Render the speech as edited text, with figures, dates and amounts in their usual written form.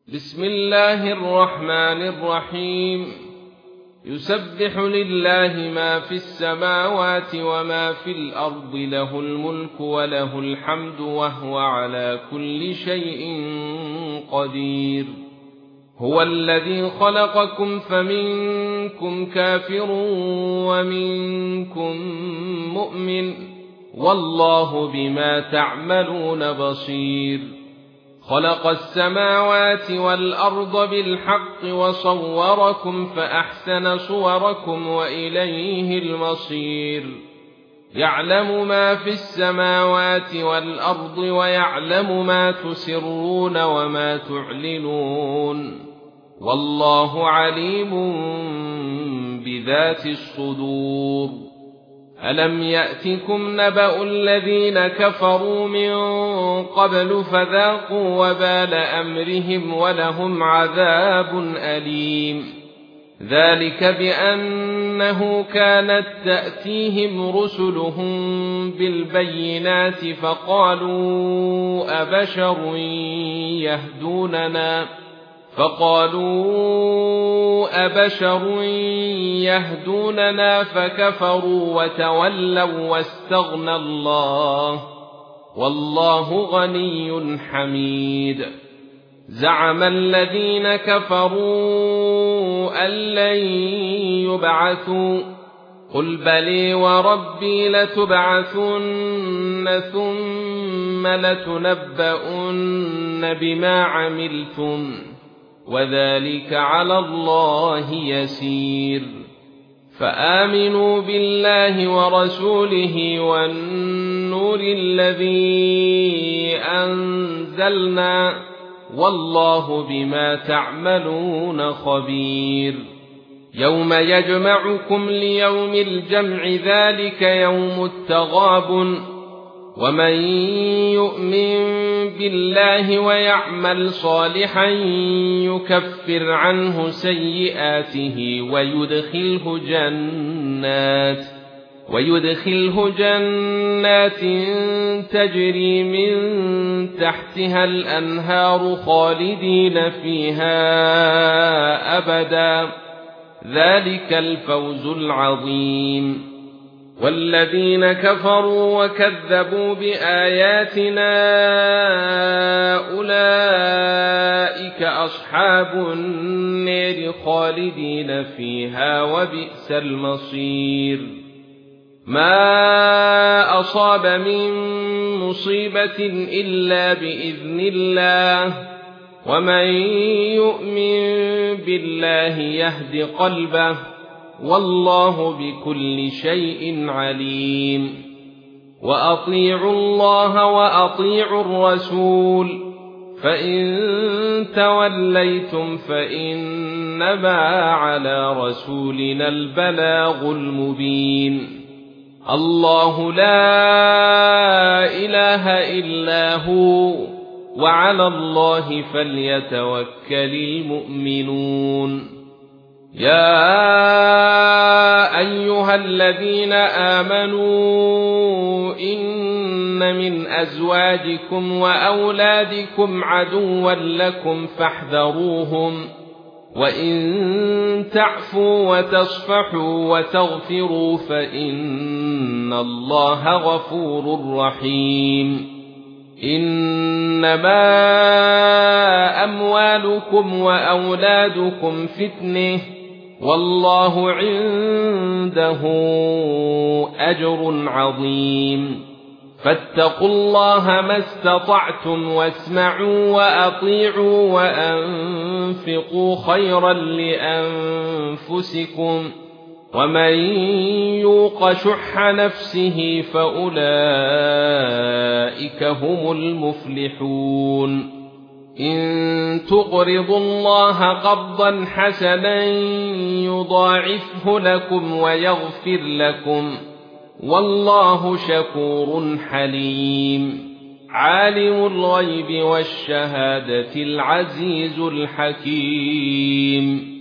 بسم الله الرحمن الرحيم. يسبح لله ما في السماوات وما في الأرض، له الملك وله الحمد وهو على كل شيء قدير. هو الذي خلقكم فمنكم كافر ومنكم مؤمن، والله بما تعملون بصير. خلق السماوات والأرض بالحق وصوركم فأحسن صوركم وإليه المصير. يعلم ما في السماوات والأرض ويعلم ما تسرون وما تعلنون، والله عليم بذات الصدور. ألم يأتكم نبأ الذين كفروا من قبل فذاقوا وبال أمرهم ولهم عذاب أليم. ذلك بأنه كانت تأتيهم رسلهم بالبينات فقالوا أبشر يهدوننا فكفروا وتولوا واستغنى الله، والله غني حميد. زعم الذين كفروا أن لن يبعثوا، قل بلي وربي لتبعثن ثم لتنبؤن بما عملتم، وذلك على الله يسير. فآمنوا بالله ورسوله والنور الذي أنزلنا، والله بما تعملون خبير. يوم يجمعكم ليوم الجمع، ذلك يوم التغابن. ومن يؤمن بالله ويعمل صالحا يكفر عنه سيئاته ويدخله جنات تجري من تحتها الأنهار خالدين فيها أبدا، ذلك الفوز العظيم. والذين كفروا وكذبوا بآياتنا أولئك أصحاب النار خالدين فيها وبئس المصير. ما أصاب من مصيبة إلا بإذن الله، ومن يؤمن بالله يهد قلبه، والله بكل شيء عليم. وأطيعوا الله وأطيعوا الرسول، فإن توليتم فإنما على رسولنا البلاغ المبين. الله لا إله إلا هو، وعلى الله فليتوكل المؤمنون. يا أيها الذين آمنوا إن من أزواجكم وأولادكم عدوا لكم فاحذروهم، وإن تعفوا وتصفحوا وتغفروا فإن الله غفور رحيم. إنما أموالكم وأولادكم فتنة، والله عنده أجر عظيم. فاتقوا الله ما استطعتم واسمعوا وأطيعوا وأنفقوا خيرا لأنفسكم، ومن يوق شح نفسه فأولئك هم المفلحون. إن تقرضوا الله قرضا حسنا يضاعفه لكم ويغفر لكم، والله شكور حليم. عالم الغيب والشهادة العزيز الحكيم.